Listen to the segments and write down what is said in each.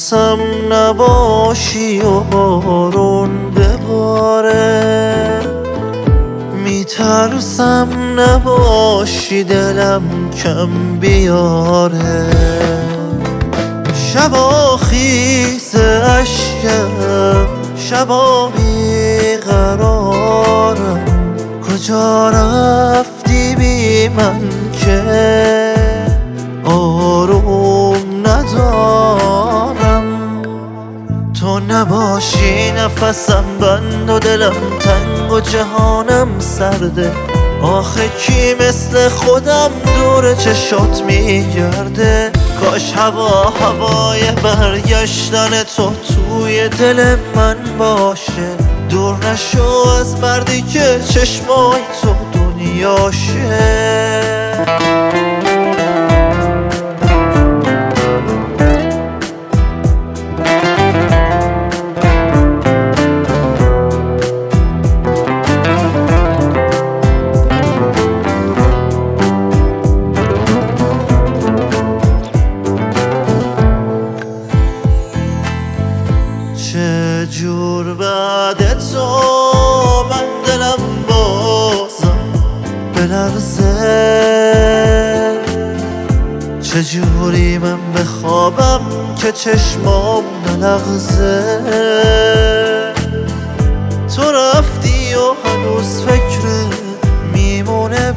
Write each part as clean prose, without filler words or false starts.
میترسم نباشی و بارون بباره، میترسم نباشی دلم کم بیاره. شبا خیز اشکم، شبا بیقرارم، کجا رفتی بی من که آروم ندارم. تو نباشی نفسم بند و دلم تنگ و جهانم سرده. آخه کی مثل خودم دور چشات میگرده؟ کاش هوای برگشتن تو توی دل من باشه. دور نشو از مردی که چشمای تو دنیاشه. چه جور بعد تو من دلم بازم بلرزه، چه جوری من بخوابم که چشمام نلغزه. تو رفتی و هنوز فکر میمونه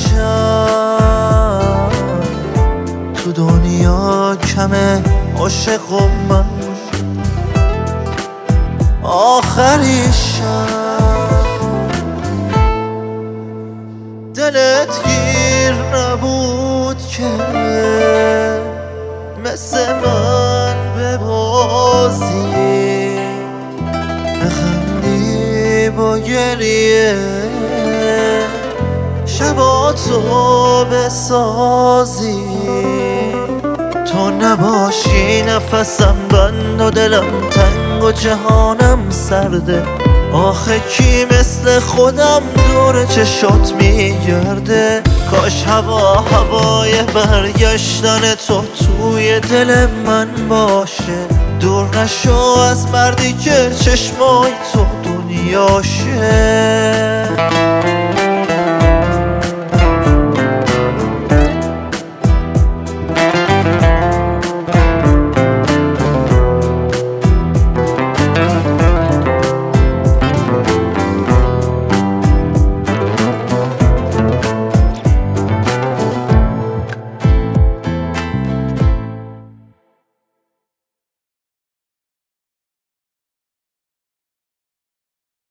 پیشم. تو دنیا کمه عاشقم من آخریشم. دلت گیر نبود که مثل من ببازی، بخندی با گریه، شبا تو بسازی. تو نباشی نفسم بند و دلم تنگ و جهانم سرده. آخه کی مثل خودم دور چشات میگرده؟ کاش هوای برگشتن تو توی دل من باشه. دور نشو از مردی که چشمای تو دنیاشه.